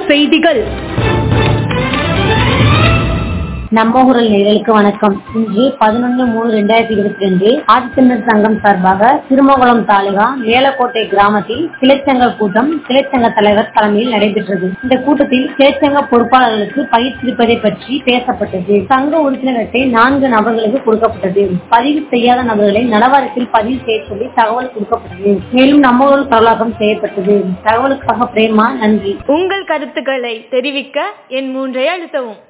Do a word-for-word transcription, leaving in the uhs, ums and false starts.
செய்திகள். நம்ம ஊரல் நேயர்களுக்கு வணக்கம். இன்று பதினொன்று மூணு ரெண்டாயிரத்தி இருபத்தி ரெண்டு ஆதித்தமிழர் சங்கம் சார்பாக திருமங்கலம் தாலுகா மேலக்கோட்டை கிராமத்தில் கிளைச்சங்க கூட்டம் கிளைச்சங்க தலைவர் தலைமையில் நடைபெற்றது. இந்த கூட்டத்தில் கிளைச்சங்க பொறுப்பாளர்களுக்கு பயிற்சிப்பதை பற்றி பேசப்பட்டது. சங்க உறுப்பினர் அட்டை நான்கு நபர்களுக்கு கொடுக்கப்பட்டது. பதிவு செய்யாத நபர்களை நலவாரியத்தில் பதிவு செய்ய சொல்லி தகவல் கொடுக்கப்பட்டது. மேலும் நம்ம ஊரில் பரவலாக்கம் செய்யப்பட்டது. தகவலுக்காக பிரேமா, நன்றி. உங்கள் கருத்துக்களை தெரிவிக்க என் மூன்றை அழுத்தவும்.